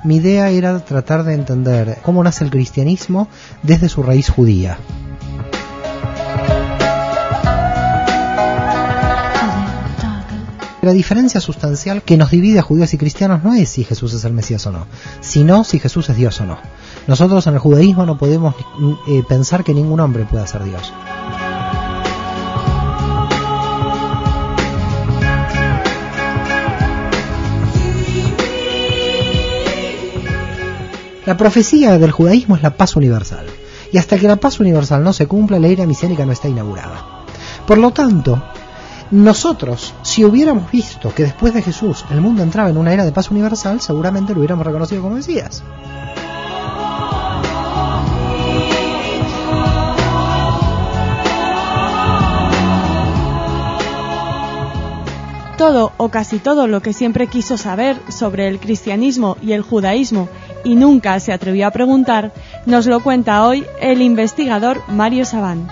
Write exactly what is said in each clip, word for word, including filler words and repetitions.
Mi idea era tratar de entender cómo nace el cristianismo desde su raíz judía. La diferencia sustancial que nos divide a judíos y cristianos no es si Jesús es el Mesías o no, sino si Jesús es Dios o no. Nosotros en el judaísmo no podemos eh, pensar que ningún hombre pueda ser Dios. La profecía del judaísmo es la paz universal, y hasta que la paz universal no se cumpla, la era mesiánica no está inaugurada. Por lo tanto, nosotros, si hubiéramos visto que después de Jesús el mundo entraba en una era de paz universal, seguramente lo hubiéramos reconocido como Mesías. Todo o casi todo lo que siempre quiso saber sobre el cristianismo y el judaísmo y nunca se atrevió a preguntar, nos lo cuenta hoy el investigador Mario Sabán.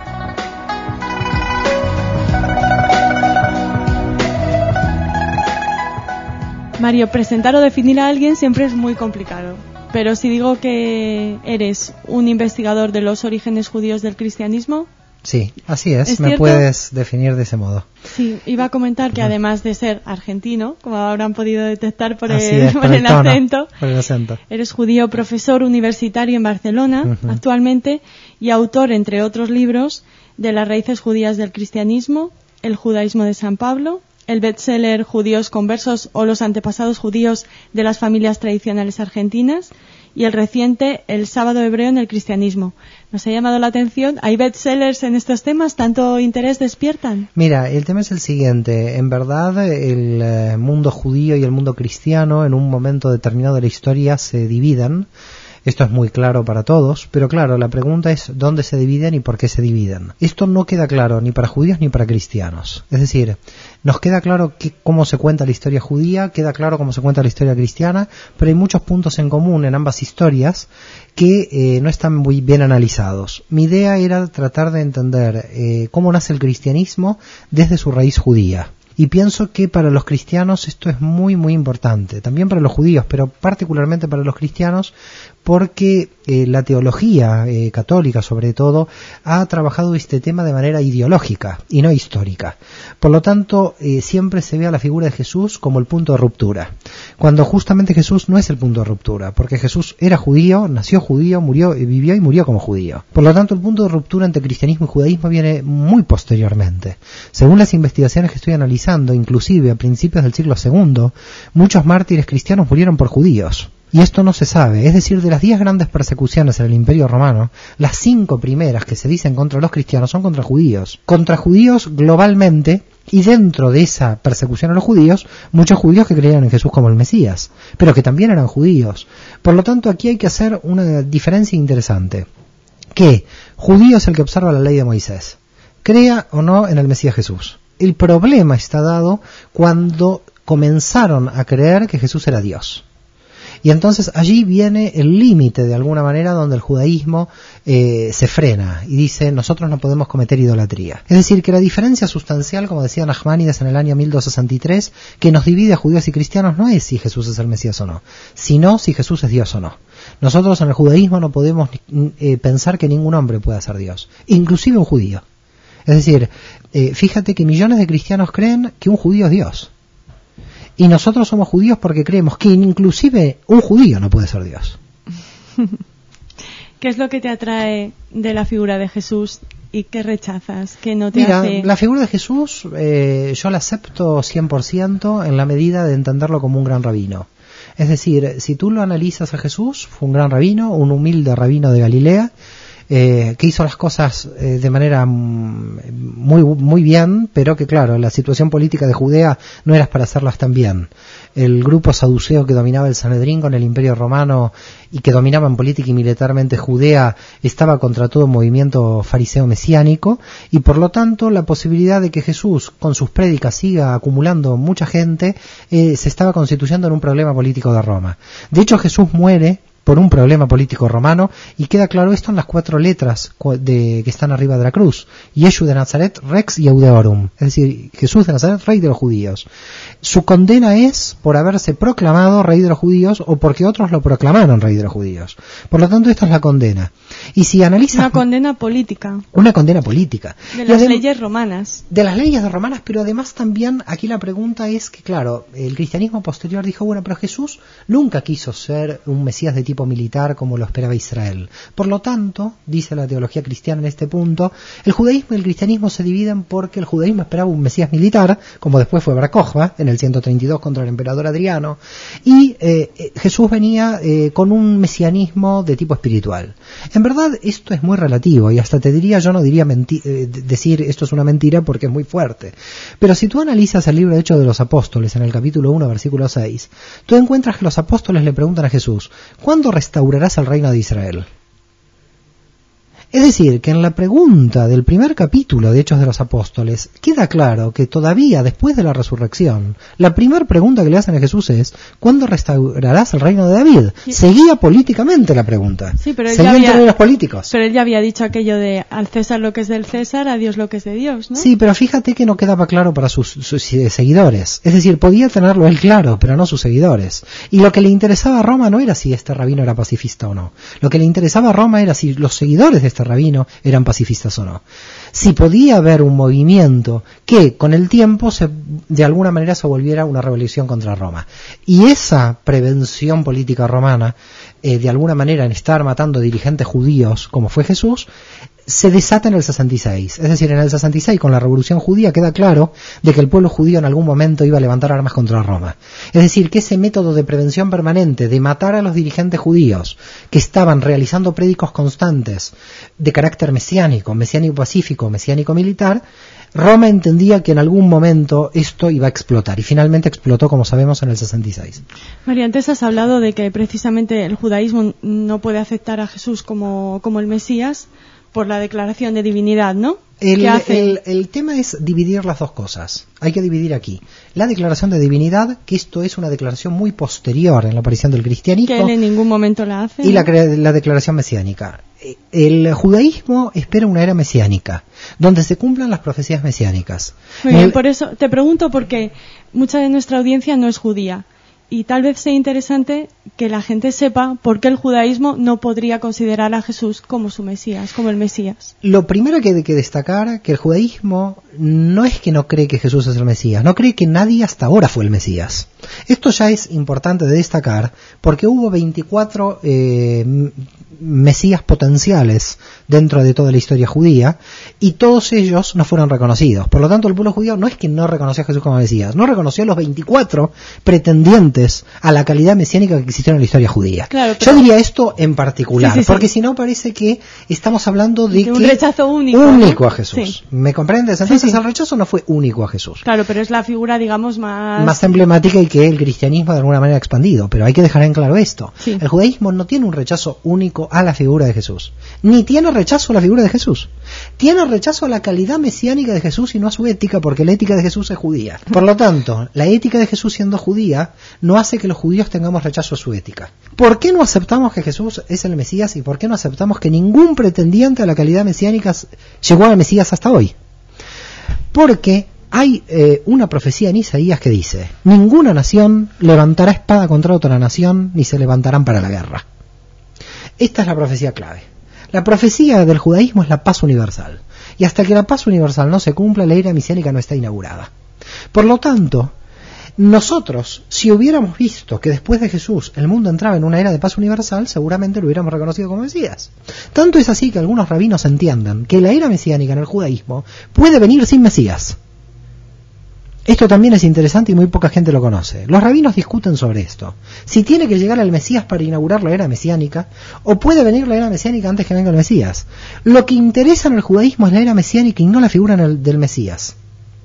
Mario, presentar o definir a alguien siempre es muy complicado, pero si digo que eres un investigador de los orígenes judíos del cristianismo... Sí, así es, ¿Es me cierto? Puedes definir de ese modo. Sí, iba a comentar que además de ser argentino, como habrán podido detectar por Así el, es, por por el el tono, acento, por el acento. Eres judío, profesor universitario en Barcelona Uh-huh. actualmente y autor, entre otros libros, de Las raíces judías del cristianismo, El judaísmo de San Pablo, el bestseller Judíos conversos o los antepasados judíos de las familias tradicionales argentinas y el reciente El sábado hebreo en el cristianismo. Nos ha llamado la atención, ¿hay bestsellers en estos temas? ¿Tanto interés despiertan? Mira, el tema es el siguiente. En verdad, el eh, mundo judío y el mundo cristiano en un momento determinado de la historia se dividen. Esto es muy claro para todos, pero claro, la pregunta es dónde se dividen y por qué se dividen. Esto no queda claro ni para judíos ni para cristianos. Es decir, nos queda claro que, cómo se cuenta la historia judía, queda claro cómo se cuenta la historia cristiana, pero hay muchos puntos en común en ambas historias que eh, no están muy bien analizados. Mi idea era tratar de entender eh, cómo nace el cristianismo desde su raíz judía. Y pienso que para los cristianos esto es muy muy importante, también para los judíos, pero particularmente para los cristianos, porque eh, la teología eh, católica, sobre todo, ha trabajado este tema de manera ideológica y no histórica. Por lo tanto, eh, siempre se ve a la figura de Jesús como el punto de ruptura, cuando justamente Jesús no es el punto de ruptura, porque Jesús era judío, nació judío, murió, vivió y murió como judío. Por lo tanto, el punto de ruptura entre cristianismo y judaísmo viene muy posteriormente. Según las investigaciones que estoy analizando, inclusive a principios del siglo segundo, muchos mártires cristianos murieron por judíos. Y esto no se sabe, es decir, de las diez grandes persecuciones en el Imperio Romano, las cinco primeras que se dicen contra los cristianos son contra judíos. Contra judíos globalmente, y dentro de esa persecución a los judíos, muchos judíos que creían en Jesús como el Mesías, pero que también eran judíos. Por lo tanto, aquí hay que hacer una diferencia interesante. Que judío es el que observa la ley de Moisés, crea o no en el Mesías Jesús. El problema está dado cuando comenzaron a creer que Jesús era Dios. Y entonces allí viene el límite, de alguna manera, donde el judaísmo eh, se frena y dice, nosotros no podemos cometer idolatría. Es decir, que la diferencia sustancial, como decía Nachmanides en el año mil doscientos sesenta y tres, que nos divide a judíos y cristianos no es si Jesús es el Mesías o no, sino si Jesús es Dios o no. Nosotros en el judaísmo no podemos eh, pensar que ningún hombre pueda ser Dios, inclusive un judío. Es decir, eh, fíjate que millones de cristianos creen que un judío es Dios. Y nosotros somos judíos porque creemos que inclusive un judío no puede ser Dios. ¿Qué es lo que te atrae de la figura de Jesús y qué rechazas? ¿Qué no te Mira, hace...? la figura de Jesús eh, yo la acepto cien por ciento en la medida de entenderlo como un gran rabino. Es decir, si tú lo analizas a Jesús, fue un gran rabino, un humilde rabino de Galilea, Eh, que hizo las cosas eh, de manera muy muy bien, pero que claro, la situación política de Judea no era para hacerlas tan bien. El grupo saduceo que dominaba el Sanedrín con el Imperio Romano y que dominaban política y militarmente Judea estaba contra todo movimiento fariseo mesiánico, y por lo tanto la posibilidad de que Jesús con sus prédicas siga acumulando mucha gente eh, se estaba constituyendo en un problema político de Roma. De hecho, Jesús muere por un problema político romano, y queda claro esto en las cuatro letras de, que están arriba de la cruz. Yeshu de Nazaret, Rex Iudeorum, es decir, Jesús de Nazaret, rey de los judíos. Su condena es por haberse proclamado rey de los judíos o porque otros lo proclamaron rey de los judíos. Por lo tanto, esta es la condena. Y si analizas... Una condena política. Una condena política. De las leyes romanas. De las leyes romanas, pero además también aquí la pregunta es que, claro, el cristianismo posterior dijo, bueno, pero Jesús nunca quiso ser un Mesías de tipo militar como lo esperaba Israel. Por lo tanto, dice la teología cristiana en este punto, el judaísmo y el cristianismo se dividen porque el judaísmo esperaba un Mesías militar, como después fue Bar Kokhba en el ciento treinta y dos contra el emperador Adriano, y eh, Jesús venía eh, con un mesianismo de tipo espiritual. En verdad, esto es muy relativo, y hasta te diría, yo no diría menti- eh, decir esto es una mentira porque es muy fuerte. Pero si tú analizas el libro de Hechos de los Apóstoles, en el capítulo uno, versículo seis, tú encuentras que los apóstoles le preguntan a Jesús, ¿cuándo restaurarás el reino de Israel? Es decir, que en la pregunta del primer capítulo de Hechos de los Apóstoles queda claro que todavía después de la resurrección, la primera pregunta que le hacen a Jesús es ¿cuándo restaurarás el reino de David? Sí. Seguía políticamente la pregunta. Sí, pero él Seguía ya había, en términos políticos. Pero él ya había dicho aquello de al César lo que es del César, a Dios lo que es de Dios, ¿no? Sí, pero fíjate que no quedaba claro para sus, sus seguidores. Es decir, podía tenerlo él claro, pero no sus seguidores. Y lo que le interesaba a Roma no era si este rabino era pacifista o no. Lo que le interesaba a Roma era si los seguidores de este rabino eran pacifistas o no. Si podía haber un movimiento que con el tiempo se, de alguna manera se volviera una rebelión contra Roma. Y esa prevención política romana, eh, de alguna manera en estar matando dirigentes judíos, como fue Jesús, se desata en el sesenta y seis. Es decir, en el sesenta y seis, con la revolución judía, queda claro de que el pueblo judío en algún momento iba a levantar armas contra Roma. Es decir, que ese método de prevención permanente, de matar a los dirigentes judíos, que estaban realizando prédicos constantes de carácter mesiánico, mesiánico pacífico, mesiánico militar, Roma entendía que en algún momento esto iba a explotar, y finalmente explotó, como sabemos, en el sesenta y seis. María, antes has hablado de que precisamente el judaísmo no puede aceptar a Jesús como, como el Mesías, por la declaración de divinidad, ¿no? El, el, el tema es dividir las dos cosas. Hay que dividir aquí la declaración de divinidad, que esto es una declaración muy posterior en la aparición del cristianismo. Que él en ningún momento la hace. Y ¿no? la, la declaración mesiánica. El judaísmo espera una era mesiánica, donde se cumplan las profecías mesiánicas. Muy bien, el, por eso te pregunto, porque mucha de nuestra audiencia no es judía. Y tal vez sea interesante que la gente sepa por qué el judaísmo no podría considerar a Jesús como su Mesías, como el Mesías. Lo primero que hay que destacar, que el judaísmo no es que no cree que Jesús es el Mesías, no cree que nadie hasta ahora fue el Mesías. Esto ya es importante de destacar, porque hubo veinticuatro eh, Mesías potenciales dentro de toda la historia judía, y todos ellos no fueron reconocidos. Por lo tanto, el pueblo judío no es que no reconoció a Jesús como Mesías, no reconoció a los veinticuatro pretendientes a la calidad mesiánica que existió en la historia judía. Claro, pero... Yo diría esto en particular, sí, sí, sí. porque si no parece que estamos hablando de, de un que rechazo único, único ¿no? a Jesús. Sí. ¿Me comprendes? Entonces sí, sí. el rechazo no fue único a Jesús. Claro, pero es la figura, digamos, más... más emblemática y que el cristianismo de alguna manera ha expandido. Pero hay que dejar en claro esto. Sí. El judaísmo no tiene un rechazo único a la figura de Jesús. Ni tiene rechazo a la figura de Jesús. Tiene rechazo a la calidad mesiánica de Jesús y no a su ética, porque la ética de Jesús es judía. Por lo tanto, la ética de Jesús siendo judía no hace que los judíos tengamos rechazo a su ética. ¿Por qué no aceptamos que Jesús es el Mesías y por qué no aceptamos que ningún pretendiente a la calidad mesiánica llegó al Mesías hasta hoy? Porque hay eh, una profecía en Isaías que dice: ninguna nación levantará espada contra otra nación, ni se levantarán para la guerra. Esta es la profecía clave. La profecía del judaísmo es la paz universal, y hasta que la paz universal no se cumpla, la era mesiánica no está inaugurada. Por lo tanto, nosotros, si hubiéramos visto que después de Jesús el mundo entraba en una era de paz universal, seguramente lo hubiéramos reconocido como Mesías. Tanto es así que algunos rabinos entiendan que la era mesiánica en el judaísmo puede venir sin Mesías. Esto también es interesante y muy poca gente lo conoce. Los rabinos discuten sobre esto. Si tiene que llegar el Mesías para inaugurar la era mesiánica, o puede venir la era mesiánica antes que venga el Mesías. Lo que interesa en el judaísmo es la era mesiánica y no la figura en el, del Mesías.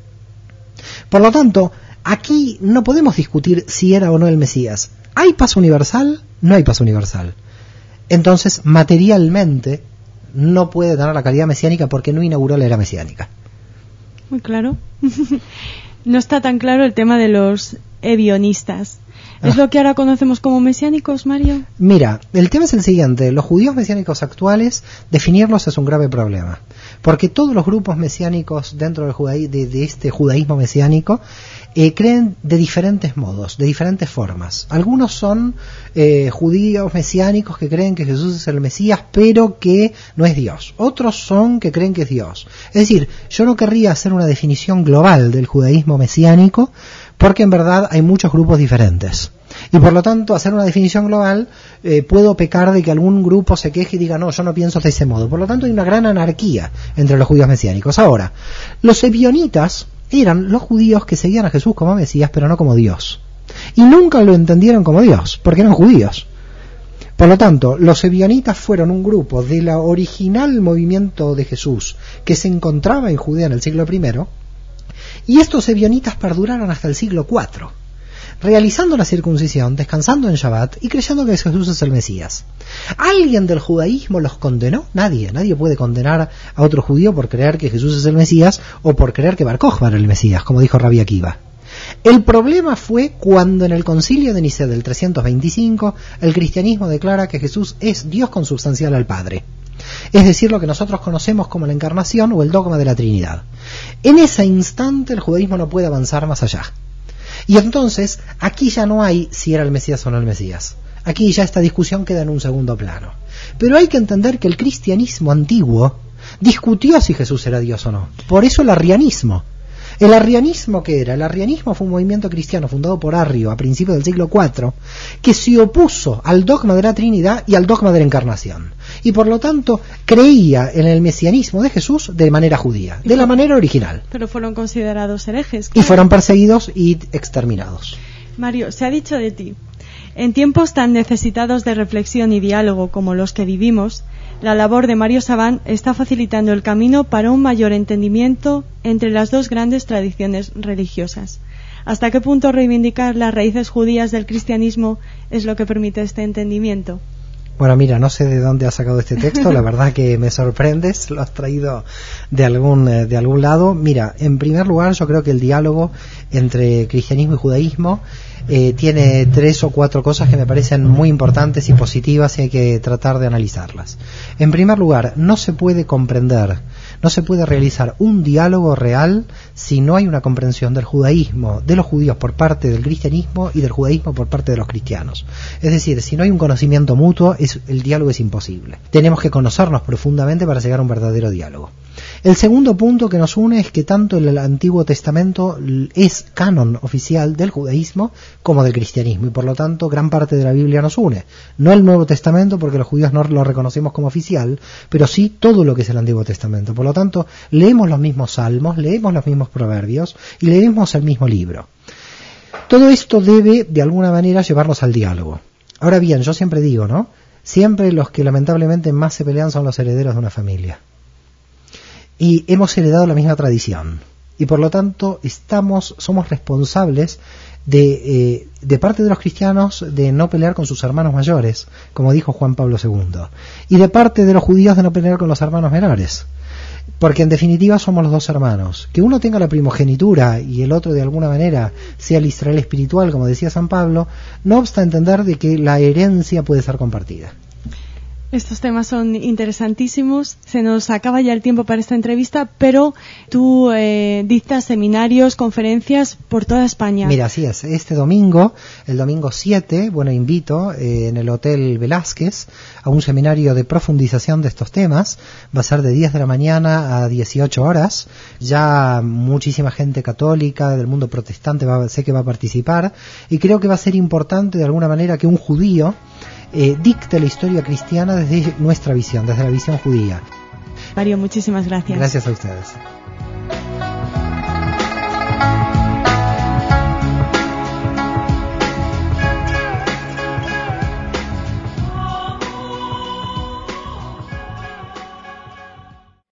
Por lo tanto, aquí no podemos discutir si era o no el Mesías. ¿Hay paz universal? No hay paz universal. Entonces, materialmente, no puede tener la calidad mesiánica porque no inauguró la era mesiánica. Muy claro. No está tan claro el tema de los ebionistas. ¿Es lo que ahora conocemos como mesiánicos, Mario? Mira, el tema es el siguiente. Los judíos mesiánicos actuales, definirlos es un grave problema. Porque todos los grupos mesiánicos dentro del judaí- de, de este judaísmo mesiánico eh, creen de diferentes modos, de diferentes formas. Algunos son eh, judíos mesiánicos que creen que Jesús es el Mesías, pero que no es Dios. Otros son que creen que es Dios. Es decir, yo no querría hacer una definición global del judaísmo mesiánico, porque en verdad hay muchos grupos diferentes. Y por lo tanto, hacer una definición global, eh, puedo pecar de que algún grupo se queje y diga, no, yo no pienso de ese modo. Por lo tanto, hay una gran anarquía entre los judíos mesiánicos. Ahora, los ebionitas eran los judíos que seguían a Jesús como Mesías, pero no como Dios. Y nunca lo entendieron como Dios, porque eran judíos. Por lo tanto, los ebionitas fueron un grupo de la original movimiento de Jesús que se encontraba en Judea en el siglo primero, y estos ebionitas perduraron hasta el siglo cuatro, realizando la circuncisión, descansando en Shabbat y creyendo que Jesús es el Mesías. ¿Alguien del judaísmo los condenó? Nadie. Nadie puede condenar a otro judío por creer que Jesús es el Mesías o por creer que Bar Kokhba era el Mesías, como dijo Rabbi Akiva. El problema fue cuando en el concilio de Nicea del trescientos veinticinco el cristianismo declara que Jesús es Dios consubstancial al Padre. Es decir, lo que nosotros conocemos como la encarnación o el dogma de la Trinidad. En ese instante el judaísmo no puede avanzar más allá. Y entonces, aquí ya no hay si era el Mesías o no el Mesías. Aquí ya esta discusión queda en un segundo plano. Pero hay que entender que el cristianismo antiguo discutió si Jesús era Dios o no. Por eso el arrianismo. ¿El arrianismo qué era? El arrianismo fue un movimiento cristiano fundado por Arrio a principios del siglo cuatro, que se opuso al dogma de la Trinidad y al dogma de la Encarnación. Y por lo tanto creía en el mesianismo de Jesús de manera judía, de la manera original. Pero fueron considerados herejes. Claro. Y fueron perseguidos y exterminados. Mario, se ha dicho de ti, en tiempos tan necesitados de reflexión y diálogo como los que vivimos, la labor de Mario Sabán está facilitando el camino para un mayor entendimiento entre las dos grandes tradiciones religiosas. ¿Hasta qué punto reivindicar las raíces judías del cristianismo es lo que permite este entendimiento? Bueno, mira, no sé de dónde has sacado este texto, la verdad que me sorprendes, lo has traído de algún de algún lado. Mira, en primer lugar, yo creo que el diálogo entre cristianismo y judaísmo eh, tiene tres o cuatro cosas que me parecen muy importantes y positivas y hay que tratar de analizarlas. En primer lugar, no se puede comprender, no se puede realizar un diálogo real si no hay una comprensión del judaísmo, de los judíos por parte del cristianismo y del judaísmo por parte de los cristianos. Es decir, si no hay un conocimiento mutuo, es, el diálogo es imposible. Tenemos que conocernos profundamente para llegar a un verdadero diálogo. El segundo punto que nos une es que tanto el Antiguo Testamento es canon oficial del judaísmo como del cristianismo y por lo tanto gran parte de la Biblia nos une. No el Nuevo Testamento porque los judíos no lo reconocemos como oficial, pero sí todo lo que es el Antiguo Testamento. Por lo tanto, leemos los mismos salmos, leemos los mismos proverbios y leemos el mismo libro. Todo esto debe de alguna manera llevarnos al diálogo. Ahora bien, yo siempre digo, ¿no? Siempre los que lamentablemente más se pelean son los herederos de una familia. Y hemos heredado la misma tradición. Y por lo tanto estamos, somos responsables de, eh, de parte de los cristianos de no pelear con sus hermanos mayores, como dijo Juan Pablo segundo. Y de parte de los judíos de no pelear con los hermanos menores. Porque en definitiva somos los dos hermanos. Que uno tenga la primogenitura y el otro de alguna manera sea el Israel espiritual, como decía San Pablo, no obsta entender de que la herencia puede ser compartida. Estos temas son interesantísimos. Se nos acaba ya el tiempo para esta entrevista, pero tú eh, dictas seminarios, conferencias por toda España. Mira, así es. Este domingo, el domingo siete, bueno, invito eh, en el Hotel Velázquez a un seminario de profundización de estos temas. Va a ser de diez de la mañana a dieciocho horas. Ya muchísima gente católica del mundo protestante va, sé que va a participar y creo que va a ser importante de alguna manera que un judío Eh, dicte la historia cristiana desde nuestra visión, desde la visión judía. Mario, muchísimas gracias. Gracias a ustedes.